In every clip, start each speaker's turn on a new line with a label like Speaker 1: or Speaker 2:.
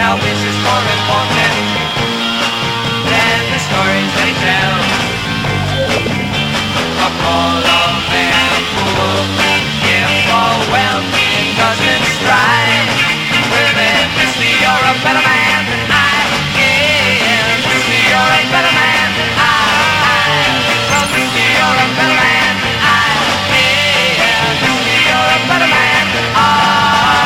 Speaker 1: now which is more important than the stories that he tells. A polar bear fool, if for wealthy doesn't strive. Well then, mister, you're a better man than I. Yeah, mister, you're a better man than I. Well, mister, you're a better man than I. Yeah, mister, you're a better man than I.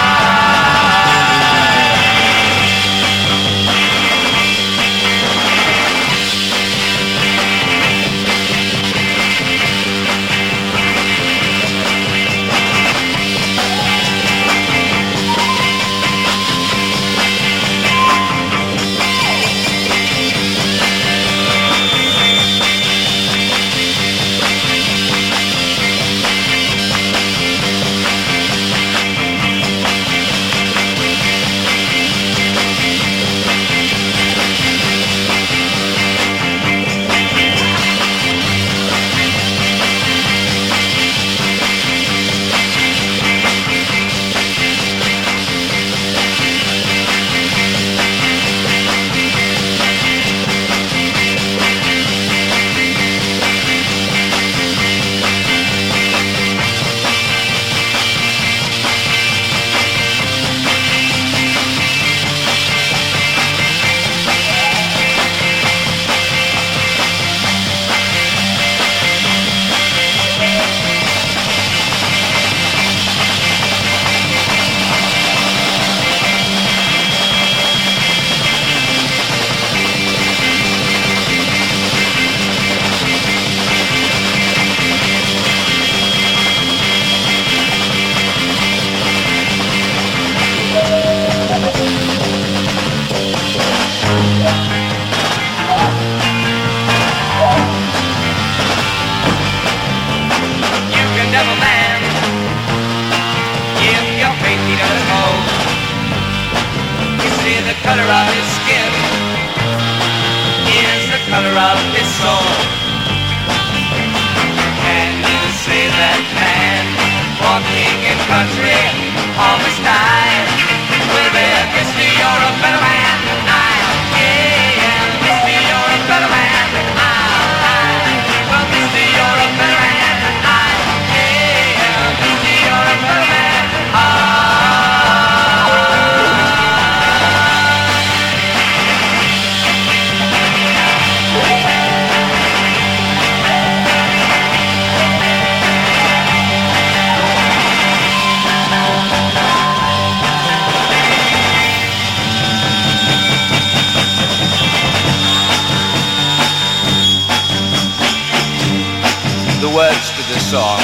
Speaker 2: Song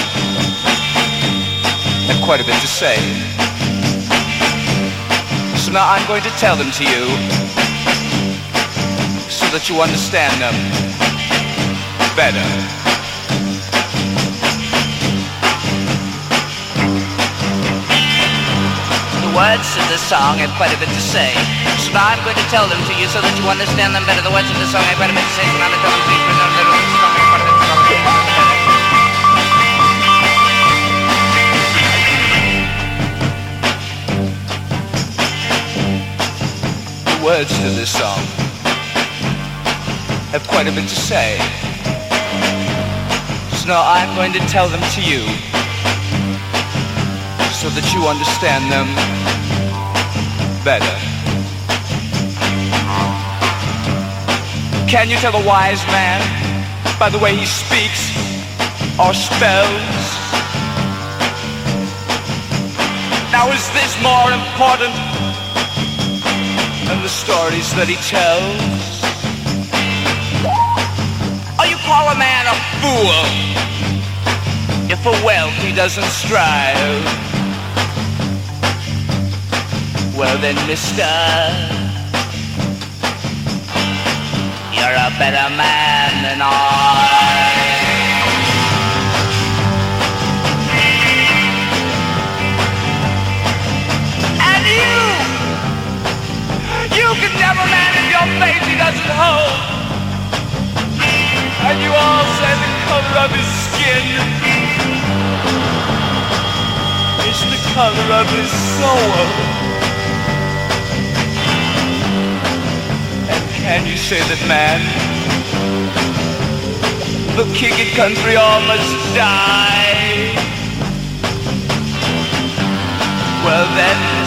Speaker 2: had quite a bit to say. So now I'm going to tell them to you so that you understand them better. The words of the song have quite a bit to say. So now I'm going to tell them to you so that you understand them better. The words of the song have quite a bit to say. So now I'm going to tell them to you so that you understand them better. Words to this song have quite a bit to say. So now I'm going to tell them to you so that you understand them better. Can you tell a wise man by the way he speaks or spells? Now is this more important and the stories that he tells? Or you call a man a fool if for wealth he doesn't strive? Well then, mister, you're a better man than I. You can never manage your face he doesn't hold. And you all say the color of his skin is the color of his soul.
Speaker 1: And you say that man, the king and country all must die. Well then,